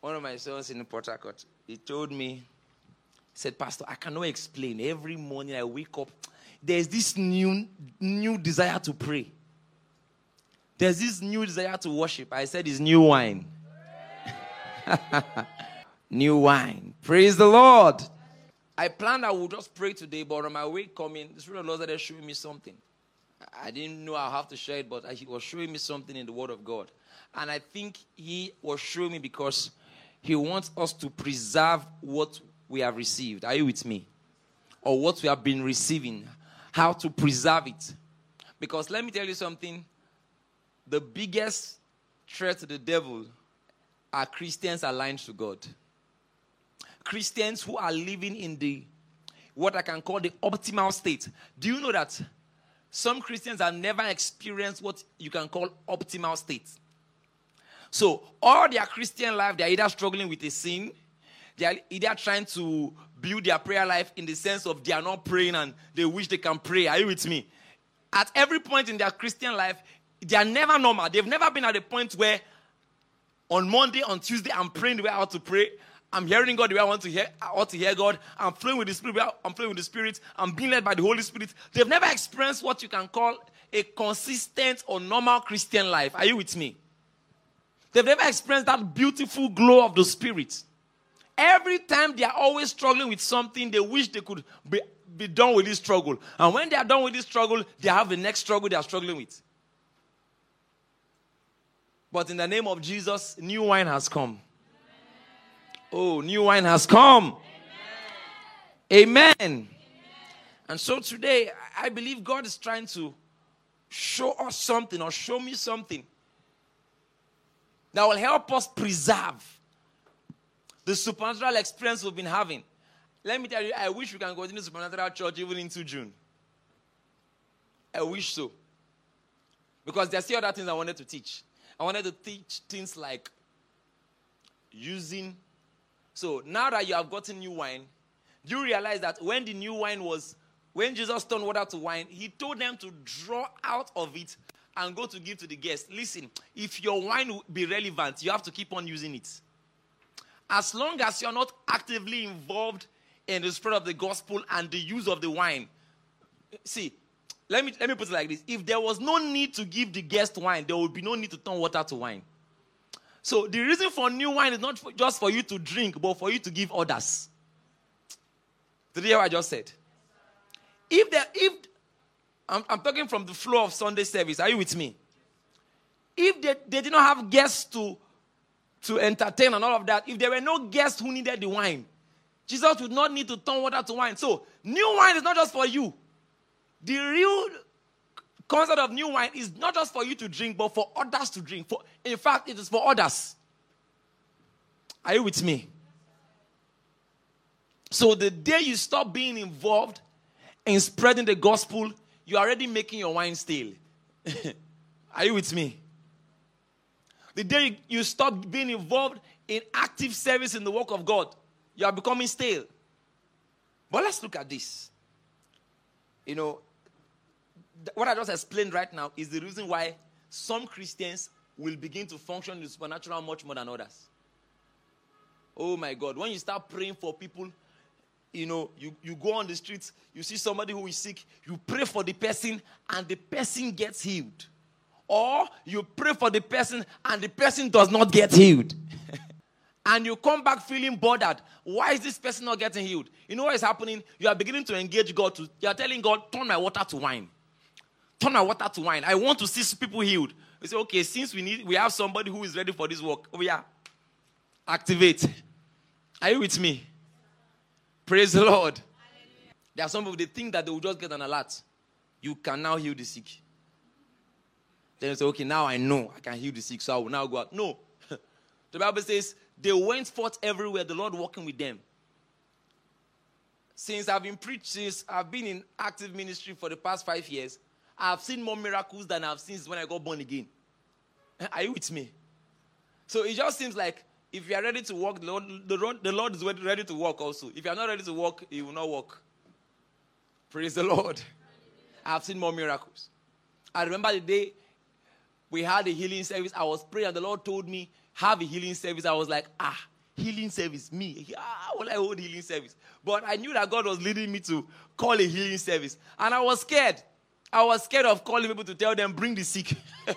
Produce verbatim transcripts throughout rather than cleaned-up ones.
one of my sons in Port Harcourt, he told me, he said, Pastor, I cannot explain. Every morning I wake up, there's this new, new desire to pray. There's this new desire to worship. I said, it's new wine. New wine. Praise the Lord. I planned I would just pray today, but on my way coming, the Spirit of the Lord started showing me something. I didn't know I'll have to share it, but he was showing me something in the Word of God. And I think he was showing me because he wants us to preserve what we have received. Are you with me? Or what we have been receiving. How to preserve it. Because let me tell you something. The biggest threat to the devil are Christians aligned to God. Christians who are living in the, what I can call the optimal state. Do you know that some Christians have never experienced what you can call optimal state? So, all their Christian life, they are either struggling with a sin, they are either trying to build their prayer life in the sense of they are not praying and they wish they can pray. Are you with me? At every point in their Christian life, they are never normal. They've never been at a point where on Monday, on Tuesday, I'm praying the way I ought to pray. I'm hearing God the way I want to hear, I ought to hear God. I'm flowing with the Spirit. I'm flowing with the Spirit. I'm being led by the Holy Spirit. They've never experienced what you can call a consistent or normal Christian life. Are you with me? They've never experienced that beautiful glow of the Spirit. Every time they are always struggling with something, they wish they could be, be done with this struggle. And when they are done with this struggle, they have the next struggle they are struggling with. But in the name of Jesus, new wine has come. Oh, new wine has come. Amen. Amen. And so today, I believe God is trying to show us something or show me something that will help us preserve the supernatural experience we've been having. Let me tell you, I wish we can continue supernatural church even into June. I wish so. Because there's still other things I wanted to teach. I wanted to teach things like using. So now that you have gotten new wine, do you realize that when the new wine was, when Jesus turned water to wine, he told them to draw out of it and go to give to the guests. Listen, if your wine will be relevant, you have to keep on using it. As long as you're not actively involved in the spread of the gospel and the use of the wine. See, let me, let me put it like this. If there was no need to give the guest wine, there would be no need to turn water to wine. So the reason for new wine is not for, just for you to drink, but for you to give others. Did you hear what I just said? If there, if I'm, I'm talking from the flow of Sunday service, are you with me? If they, they did not have guests to, to entertain and all of that, if there were no guests who needed the wine, Jesus would not need to turn water to wine. So new wine is not just for you. The real concept of new wine is not just for you to drink, but for others to drink. For, in fact, it is for others. Are you with me? So the day you stop being involved in spreading the gospel, you're already making your wine stale. Are you with me? The day you stop being involved in active service in the work of God, you are becoming stale. But let's look at this. You know, what I just explained right now is the reason why some Christians will begin to function in the supernatural much more than others. Oh my God. When you start praying for people, you know, you, you go on the streets, you see somebody who is sick, you pray for the person and the person gets healed. Or you pray for the person and the person does not get healed. And you come back feeling bothered. Why is this person not getting healed? You know what is happening? You are beginning to engage God. To, you are telling God, turn my water to wine. Turn my water to wine. I want to see people healed. You say, okay, since we need, we have somebody who is ready for this work. Oh yeah. Activate. Are you with me? Praise the Lord. Hallelujah. There are some people, they think that they will just get an alert. You can now heal the sick. Then you say, okay, now I know I can heal the sick, so I will now go out. No. The Bible says, they went forth everywhere, the Lord walking with them. Since I've been preaching, since I've been in active ministry for the past five years, I've seen more miracles than I've seen when I got born again. Are you with me? So it just seems like if you are ready to walk, the Lord, the Lord, the Lord is ready to walk also. If you are not ready to walk, He will not walk. Praise the Lord. I've seen more miracles. I remember the day we had a healing service. I was praying and the Lord told me, have a healing service. I was like, ah, healing service. Me, how will I hold healing service? But I knew that God was leading me to call a healing service. And I was scared. I was scared of calling people to tell them, bring the sick.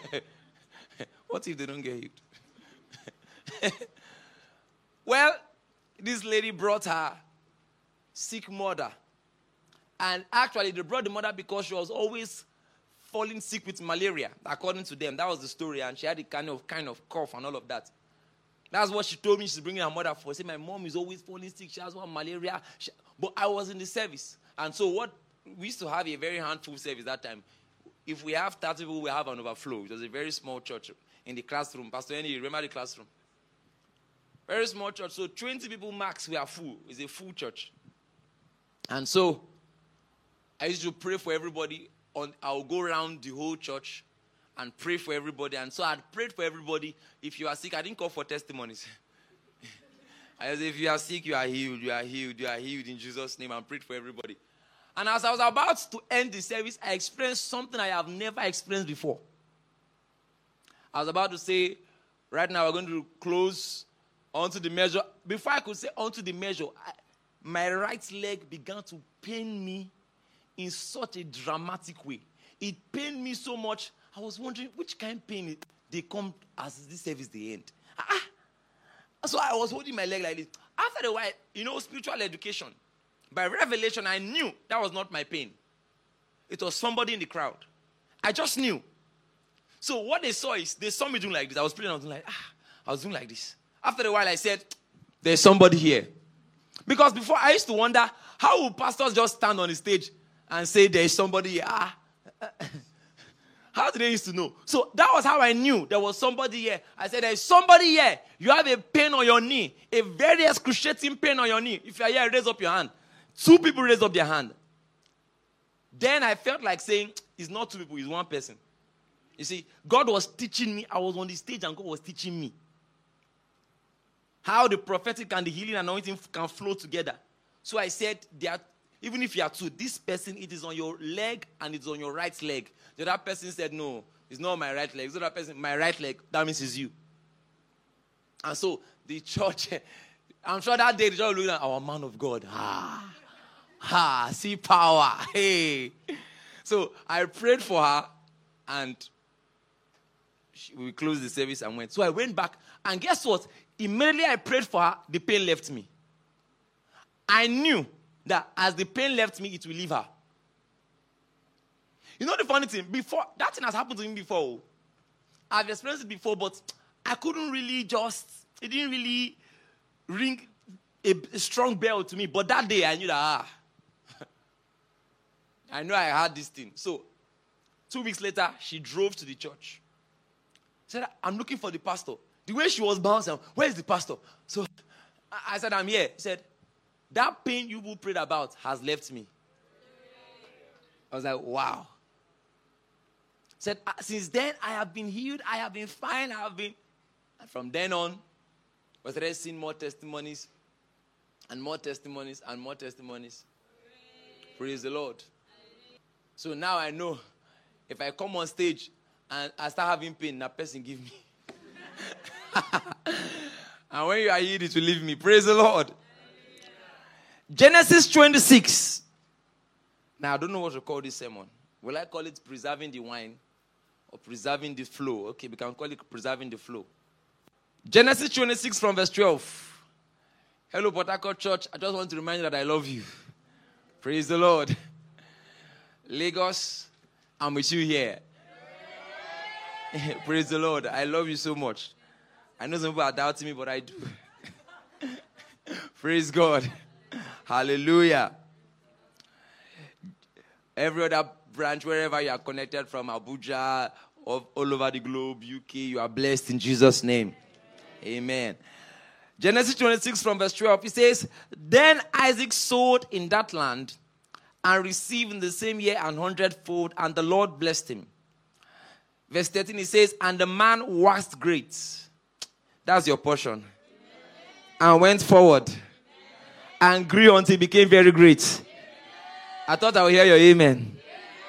What if they don't get healed? Well, this lady brought her sick mother. And actually, they brought the mother because she was always falling sick with malaria, according to them. That was the story. And she had a kind of kind of cough and all of that. That's what she told me she's bringing her mother for. She said, my mom is always falling sick. She has one malaria. She, but I was in the service. And so what we used to have a very handful service that time. If we have thirty people, we have an overflow. It was a very small church in the classroom. Pastor Andy, you remember the classroom? Very small church. So twenty people max, we are full. It's a full church. And so I used to pray for everybody. On, I'll go around the whole church and pray for everybody. And so I prayed for everybody. If you are sick, I didn't call for testimonies. I said, if you are sick, you are healed. You are healed. You are healed in Jesus' name. And prayed for everybody. And as I was about to end the service, I experienced something I have never experienced before. I was about to say, right now we're going to close onto the measure. Before I could say onto the measure, I, my right leg began to pain me in such a dramatic way. It pained me so much. I was wondering which kind of pain they come as this service they end. Ah, so I was holding my leg like this. After a while, you know, spiritual education. By revelation, I knew that was not my pain. It was somebody in the crowd. I just knew. So what they saw is, they saw me doing like this. I was praying, I was doing like, ah, I was doing like this. After a while, I said, there's somebody here. Because before, I used to wonder, how will pastors just stand on the stage and say, there's somebody here? Ah. How did they used to know? So that was how I knew there was somebody here. I said, there's somebody here. You have a pain on your knee. A very excruciating pain on your knee. If you are here, raise up your hand. Two people raised up their hand. Then I felt like saying, it's not two people, it's one person. You see, God was teaching me. I was on the stage and God was teaching me how the prophetic and the healing anointing can flow together. So I said, there, even if you are two, this person, it is on your leg and it's on your right leg. The other person said, no, it's not my right leg. The other person, my right leg, that means it's you. And so the church, I'm sure that day the church looked at our man of God. Ah, ah, see power. Hey. So I prayed for her and she, we closed the service and went. So I went back and guess what? Immediately I prayed for her, the pain left me. I knew that as the pain left me, it will leave her. You know the funny thing? Before, that thing has happened to me before. I've experienced it before, but I couldn't really just, it didn't really ring a, a strong bell to me. But that day, I knew that, ah, I know I had this thing. So, two weeks later, she drove to the church. Said, I'm looking for the pastor. The way she was bouncing, where is the pastor? So, I said, I'm here. He said, that pain you will prayed about has left me. I was like, wow. Said, since then, I have been healed. I have been fine. I have been. And from then on, we started seeing more testimonies and more testimonies and more testimonies. Praise the Lord. So now I know if I come on stage and I start having pain, that person give me. And when you are healed, it will leave me. Praise the Lord. Genesis twenty-six. Now, I don't know what to call this sermon. Will I call it preserving the wine or preserving the flow? Okay, we can call it preserving the flow. Genesis twenty-six from verse twelve. Hello, Port Harcourt Church. I just want to remind you that I love you. Praise the Lord. Lagos, I'm with you here. Praise the Lord. I love you so much. I know some people are doubting me, but I do. Praise God. Hallelujah. Every other branch, wherever you are connected from, Abuja, all over the globe, U K, you are blessed in Jesus' name. Amen. Genesis twenty-six from verse twelve, it says, then Isaac sowed in that land and received in the same year an hundredfold, and the Lord blessed him. Verse thirteen, it says, and the man waxed great. That's your portion. Amen. And went forward. Amen. And grew until he became very great. Amen. I thought I would hear your amen. Amen.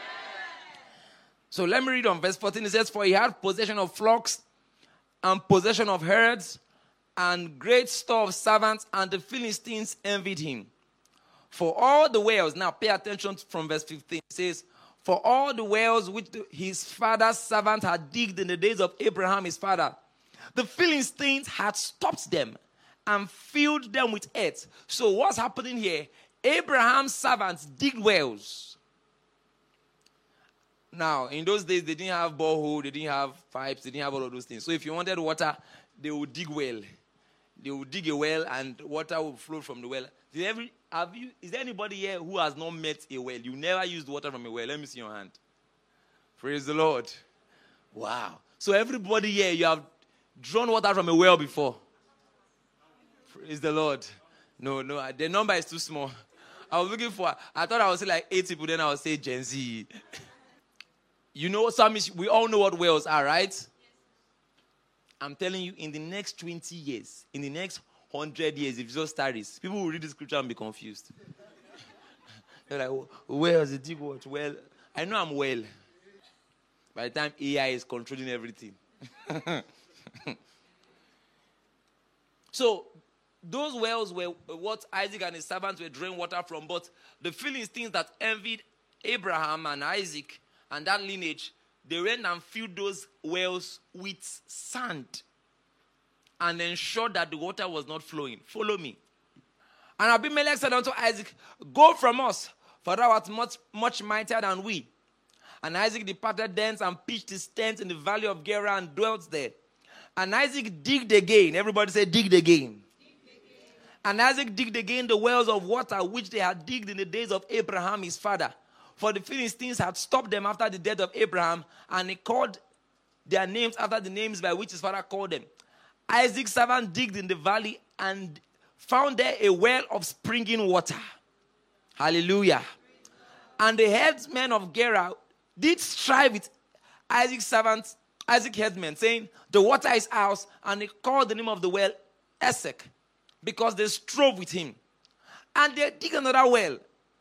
So let me read on verse fourteen. It says, for he had possession of flocks and possession of herds and great store of servants, and the Philistines envied him. For all the wells, now pay attention from verse fifteen, it says, for all the wells which the, his father's servant had digged in the days of Abraham his father, the Philistines had stopped them and filled them with earth. So what's happening here? Abraham's servants digged wells. Now, in those days, they didn't have borehole, they didn't have pipes, they didn't have all of those things. So if you wanted water, they would dig well. They would dig a well and water would flow from the well. Did every, have you, is there anybody here who has not met a well? You never used water from a well. Let me see your hand. Praise the Lord. Wow. So everybody here, you have drawn water from a well before. Praise the Lord. No, no, the number is too small. I was looking for, I thought I would say like eight people, then I would say Gen Z. You know, some, we all know what wells are, right? I'm telling you, in the next twenty years, in the next one hundred years, if Jesus tarries, people will read the scripture and be confused. They're like, where is the deep watch? Well, I know I'm well. By the time A I is controlling everything. So, those wells were what Isaac and his servants were drawing water from, but the Philistines that envied Abraham and Isaac and that lineage, they went and filled those wells with sand and ensured that the water was not flowing. Follow me. And Abimelech said unto Isaac, go from us, for thou art much, much mightier than we. And Isaac departed thence and pitched his tent in the valley of Gerar and dwelt there. And Isaac digged again. Everybody say, digged again. And Isaac digged again the wells of water which they had digged in the days of Abraham his father. For the Philistines had stopped them after the death of Abraham, and he called their names after the names by which his father called them. Isaac's servant digged in the valley and found there a well of springing water. Hallelujah. And the headsmen of Gerar did strive with Isaac's servant, Isaac headsmen, saying, the water is ours. And he called the name of the well Esek, because they strove with him. And they dig another well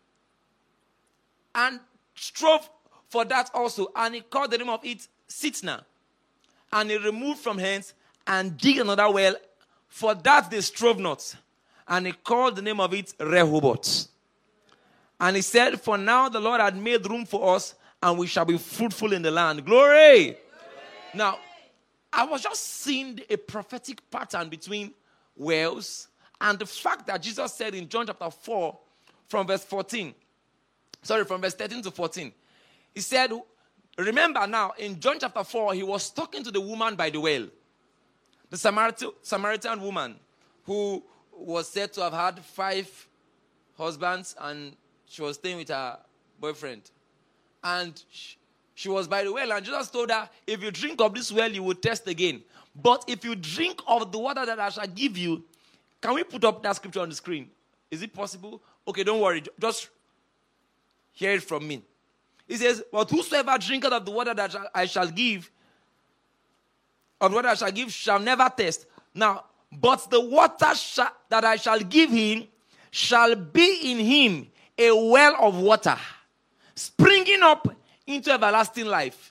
and strove for that also. And he called the name of it Sitna. And he removed from hence and dig another well. For that they strove not. And he called the name of it Rehoboth. And he said, for now the Lord had made room for us, and we shall be fruitful in the land. Glory! Glory. Now, I was just seeing a prophetic pattern between wells and the fact that Jesus said in John chapter four, from verse fourteen, sorry, from verse thirteen to fourteen, he said, remember now, in John chapter four, he was talking to the woman by the well, the Samaritan, Samaritan woman who was said to have had five husbands, and she was staying with her boyfriend. And she, she was by the well, and Jesus told her, if you drink of this well, you will thirst again. But if you drink of the water that I shall give you, can we put up that scripture on the screen? Is it possible? Okay, don't worry. Just hear it from me. He says, but whosoever drinketh of the water that I shall give, of the water I shall give, shall never thirst. Now, but the water shall, that I shall give him shall be in him a well of water, springing up into everlasting life.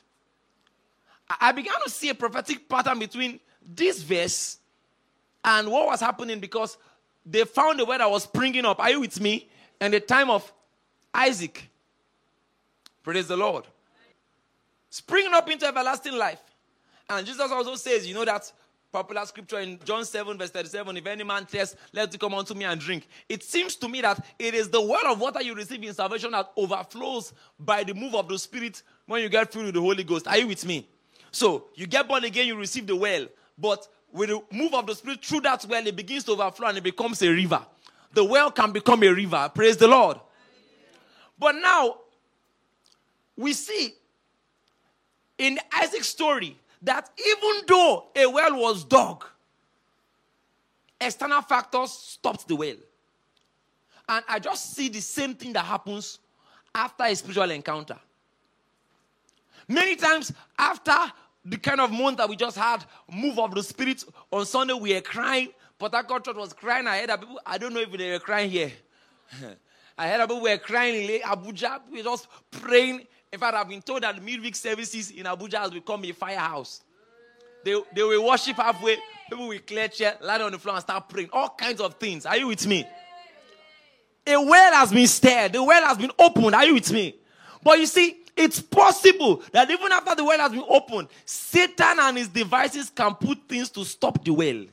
I began to see a prophetic pattern between this verse and what was happening, because they found a well that was springing up. Are you with me? In the time of Isaac. Praise the Lord. Springing up into everlasting life. And Jesus also says, you know that popular scripture in John seven verse thirty-seven, if any man thirsts, let him come unto me and drink. It seems to me that it is the well of water you receive in salvation that overflows by the move of the Spirit when you get filled with the Holy Ghost. Are you with me? So, you get born again, you receive the well. But with the move of the Spirit through that well, it begins to overflow and it becomes a river. The well can become a river. Praise the Lord. But now, we see in Isaac's story that even though a well was dug, external factors stopped the well. And I just see the same thing that happens after a spiritual encounter. Many times after the kind of month that we just had, move of the Spirit, on Sunday we were crying. Port Harcourt Church was crying. I heard that people, I don't know if they were crying here. I heard that people were crying in Abuja. We were just praying. In fact, I've been told that the midweek services in Abuja has become a firehouse. They, they will worship halfway. People will clear chair, lie on the floor and start praying. All kinds of things. Are you with me? A well has been stirred. The well has been opened. Are you with me? But you see, it's possible that even after the well has been opened, Satan and his devices can put things to stop the well.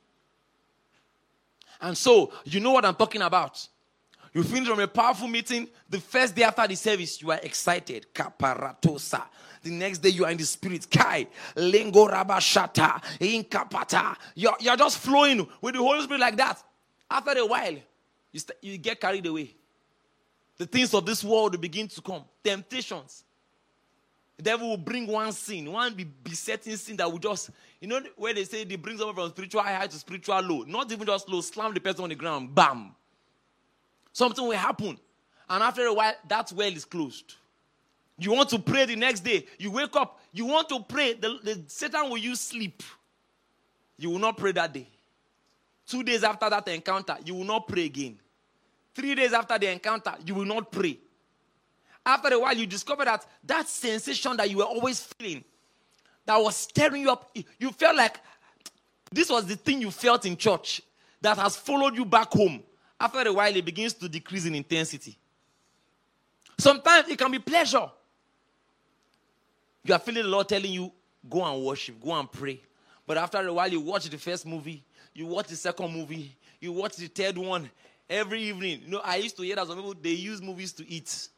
And so, you know what I'm talking about. You finish from a powerful meeting. The first day after the service, you are excited. Kaparatosa. The next day, you are in the spirit. Kai. Lengo rabashata. Inkapata. You're, you're just flowing with the Holy Spirit like that. After a while, you, st- you get carried away. The things of this world will begin to come. Temptations. The devil will bring one sin, one be besetting sin that will just, you know, where they say they bring someone from spiritual high to spiritual low. Not even just low, slam the person on the ground, bam. Something will happen. And after a while, that well is closed. You want to pray the next day. You wake up. You want to pray. The, the Satan will use sleep. You will not pray that day. Two days after that encounter, you will not pray again. Three days after the encounter, you will not pray. After a while, you discover that that sensation that you were always feeling, that was stirring you up, you felt like this was the thing you felt in church that has followed you back home. After a while, it begins to decrease in intensity. Sometimes it can be pleasure. You are feeling the Lord telling you, go and worship, go and pray. But after a while, you watch the first movie, you watch the second movie, you watch the third one every evening. You know, I used to hear that some people, they use movies to eat.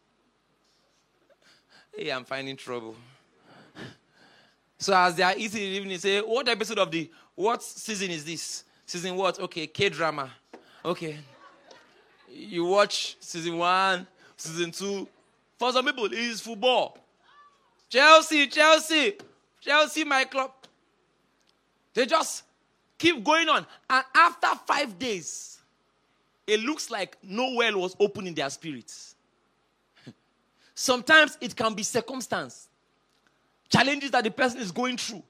Hey, I'm finding trouble. So as they are eating in the evening, say, what episode of the, what season is this? Season what? Okay, K-drama. Okay. You watch season one, season two. For some people, it is football. Chelsea, Chelsea, Chelsea, my club. They just keep going on. And after five days, it looks like no well was open in their spirits. Sometimes it can be circumstance. Challenges that the person is going through.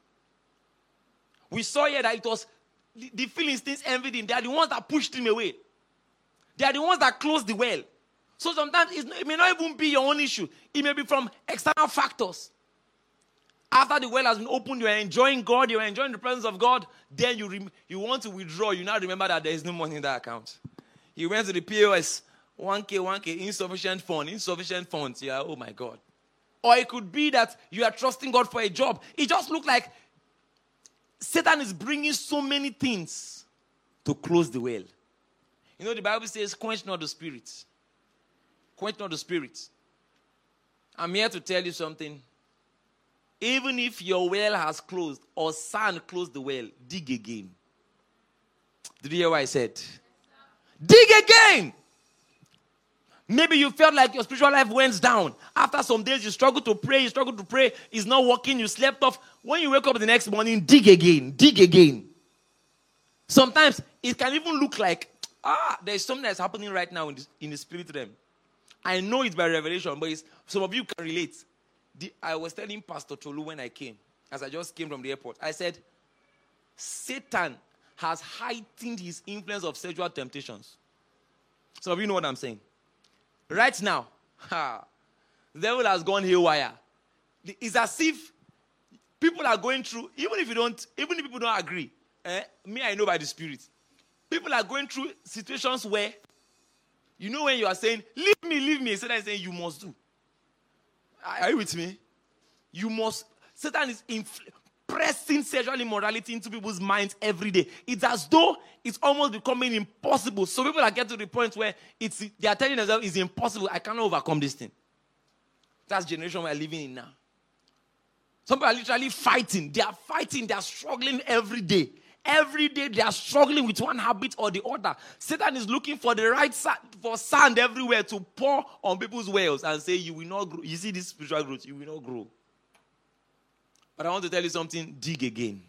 We saw here that it was the, the Philistines envied him. They are the ones that pushed him away. They are the ones that closed the well. So sometimes it's, it may not even be your own issue. It may be from external factors. After the well has been opened, you are enjoying God, you are enjoying the presence of God, then you, rem- you want to withdraw. You now remember that there is no money in that account. You went to the P O S. one K, one K, insufficient fund, insufficient funds. Yeah, oh my God. Or it could be that you are trusting God for a job. It just looks like Satan is bringing so many things to close the well. You know, the Bible says, quench not the spirit. Quench not the spirit. I'm here to tell you something. Even if your well has closed or sand closed the well, dig again. Did you hear what I said? Dig again. Maybe you felt like your spiritual life went down. After some days, you struggle to pray, you struggle to pray. It's not working, you slept off. When you wake up the next morning, dig again, dig again. Sometimes it can even look like, ah, there's something that's happening right now in the, in the spirit realm. I know it's by revelation, but it's, some of you can relate. The, I was telling Pastor Tolu when I came, as I just came from the airport, I said, Satan has heightened his influence of sexual temptations. Some of you know what I'm saying. Right now, ha, the devil has gone haywire. It's as if people are going through, even if you don't, even if people don't agree, eh, me, I know by the Spirit. People are going through situations where, you know when you are saying, leave me, leave me, Satan is saying, you must do. Are you with me? You must, Satan is infl- pressing sexual immorality into people's minds every day. It's as though it's almost becoming impossible. So people are getting to the point where it's they are telling themselves it's impossible. I cannot overcome this thing. That's the generation we're living in now. Some people are literally fighting. They are fighting. They are struggling every day. Every day they are struggling with one habit or the other. Satan is looking for the right sand, for sand everywhere to pour on people's wells and say, you will not grow. You see this spiritual growth, you will not grow. But I want to tell you something, dig again.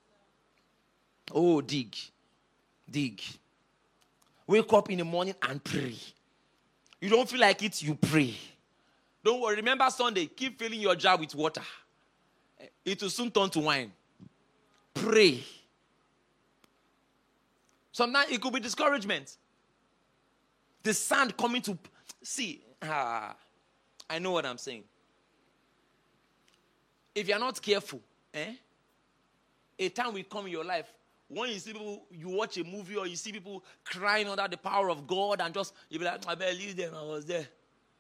Oh, dig. Dig. Wake up in the morning and pray. You don't feel like it, you pray. Don't worry, remember Sunday, keep filling your jar with water. It will soon turn to wine. Pray. Sometimes it could be discouragement. The sand coming to... See, ah, I know what I'm saying. If you're not careful, eh, a time will come in your life when you see people, you watch a movie or you see people crying under the power of God and just, you'll be like, I better leave them, I was there.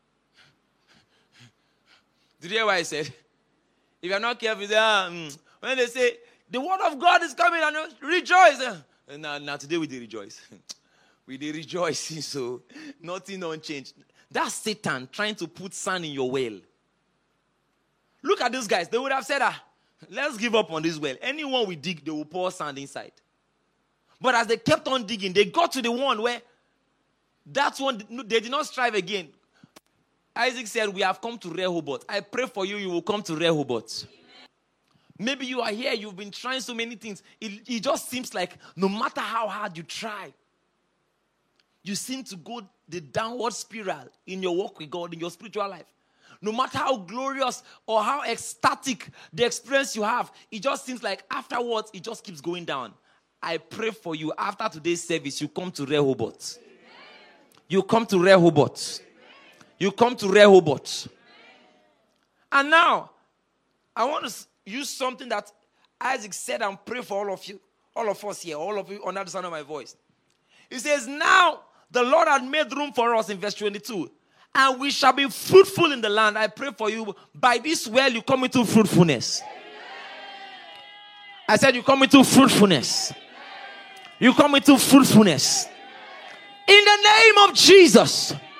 Did you hear what I said? If you're not careful, you say, ah, mm. When they say, the word of God is coming and rejoice. And now, now today we did rejoice. we did rejoice, so nothing unchanged. That's Satan trying to put sand in your well. Look at these guys. They would have said, ah, let's give up on this well. Anyone we dig, they will pour sand inside. But as they kept on digging, they got to the one where that one, they did not strive again. Isaac said, we have come to Rehoboth. I pray for you, you will come to Rehoboth. Amen. Maybe you are here, you've been trying so many things. It, it just seems like no matter how hard you try, you seem to go the downward spiral in your walk with God, in your spiritual life. No matter how glorious or how ecstatic the experience you have, it just seems like afterwards, it just keeps going down. I pray for you, after today's service, you come to Rehoboth. Amen. You come to Rehoboth. Amen. You come to Rehoboth. Amen. And now, I want to use something that Isaac said and pray for all of you, all of us here, all of you under the sound of my voice. He says, now the Lord had made room for us in verse twenty-two. And we shall be fruitful in the land. I pray for you. By this well, you come into fruitfulness. Amen. I said you come into fruitfulness. Amen. You come into fruitfulness. Amen. In the name of Jesus. Amen.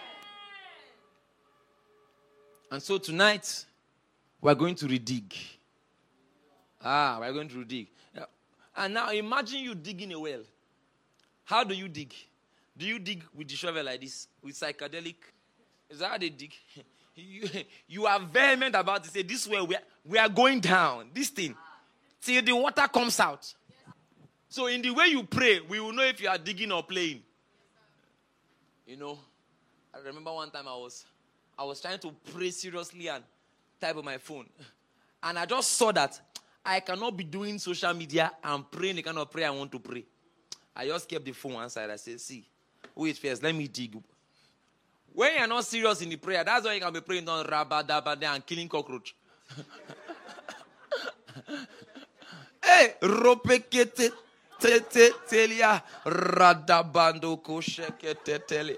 And so tonight, we're going to redig. Ah, we're going to redig. And now imagine you digging a well. How do you dig? Do you dig with the shovel like this? With psychedelic? Is that how they dig? you, you are vehement about to say, this way we are, we are going down. This thing. Till the water comes out. So in the way you pray, we will know if you are digging or playing. You know, I remember one time I was, I was trying to pray seriously and type on my phone. And I just saw that I cannot be doing social media and praying the kind of prayer I want to pray. I just kept the phone one side. I said, see, wait first, let me dig. When you're not serious in the prayer, that's why you can be praying on rabadabada and killing cockroach. Hey, ropekete tete telia radabando koshekete tele.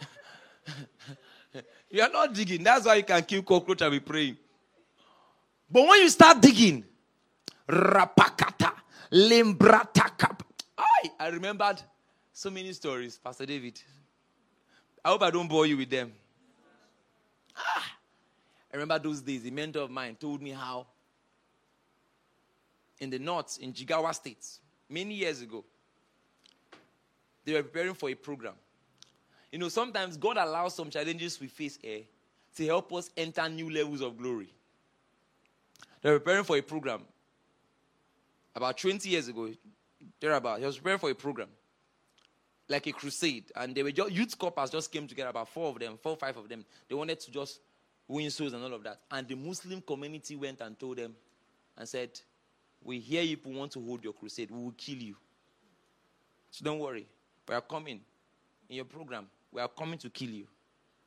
You are not digging. That's why you can kill cockroach and be praying. But when you start digging, rapakata limbratakap. I I remembered so many stories, Pastor David. I hope I don't bore you with them. Ah, I remember those days, a mentor of mine told me how in the north, in Jigawa State, many years ago, they were preparing for a program. You know, sometimes God allows some challenges we face here to help us enter new levels of glory. They were preparing for a program. About twenty years ago, thereabout, he was preparing for a program. Like a crusade. And they were just, youth corpers just came together, about four of them, four or five of them. They wanted to just win souls and all of that. And the Muslim community went and told them and said, we hear you want to hold your crusade. We will kill you. So don't worry. We are coming in your program. We are coming to kill you.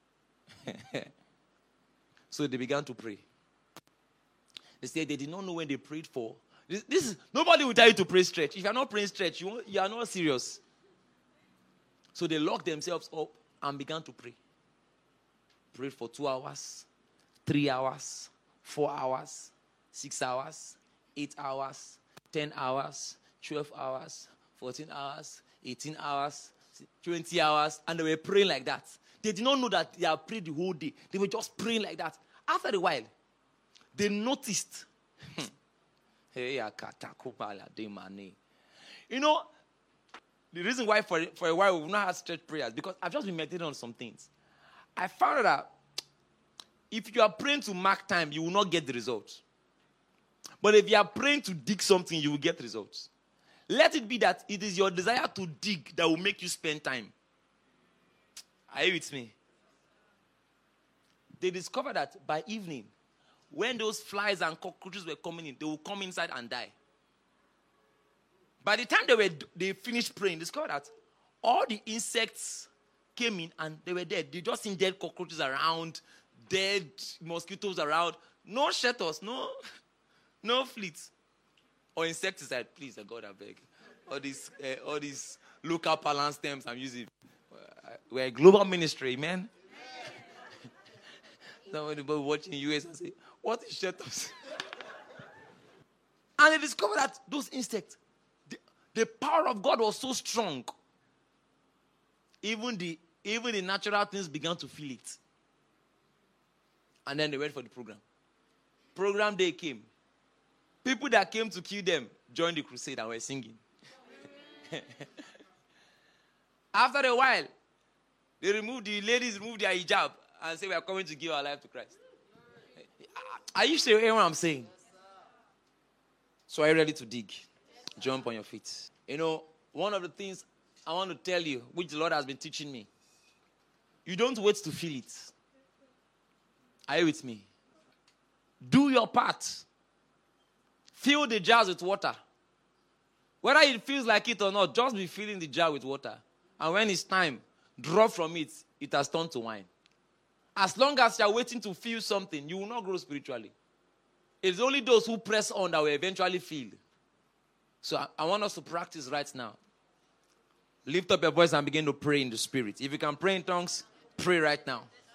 So they began to pray. They said they did not know when they prayed for. This, this is, nobody will tell you to pray stretch. If you are not praying stretch, you, you are not serious. So they locked themselves up and began to pray. Prayed for two hours, three hours, four hours, six hours, eight hours, ten hours, twelve hours, fourteen hours, eighteen hours, twenty hours, and they were praying like that. They did not know that they had prayed the whole day. They were just praying like that. After a while, they noticed. You know, the reason why for, for a while we've not had stretch prayers, because I've just been meditating on some things. I found out that if you are praying to mark time, you will not get the results. But if you are praying to dig something, you will get results. Let it be that it is your desire to dig that will make you spend time. Are you with me? They discovered that by evening, when those flies and cockroaches were coming in, they will come inside and die. By the time they were they finished praying, they discovered that all the insects came in and they were dead. They just seen dead cockroaches around, dead mosquitoes around, no shelters, no, no fleas. Or insecticide, please, uh, God, I beg. All these, uh, all these local balance terms I'm using. Uh, we're a global ministry, amen? Somebody watching U S and say, what is Chetos? And they discovered that those insects, the, the power of God was so strong. Even the, even the natural things began to feel it. And then they went for the program. Program day came. People that came to kill them joined the crusade and were singing. After a while, they removed, the ladies removed their hijab and said, we are coming to give our life to Christ. Are you sure hearing what I'm saying? So are you ready to dig? Jump on your feet. You know, one of the things I want to tell you, which the Lord has been teaching me, you don't wait to feel it. Are you with me? Do your part. Fill the jars with water. Whether it feels like it or not, just be filling the jar with water. And when it's time, drop from it, it has turned to wine. As long as you're waiting to feel something, you will not grow spiritually. It's only those who press on that will eventually feel. So I, I want us to practice right now. Lift up your voice and begin to pray in the Spirit. If you can pray in tongues, pray right now.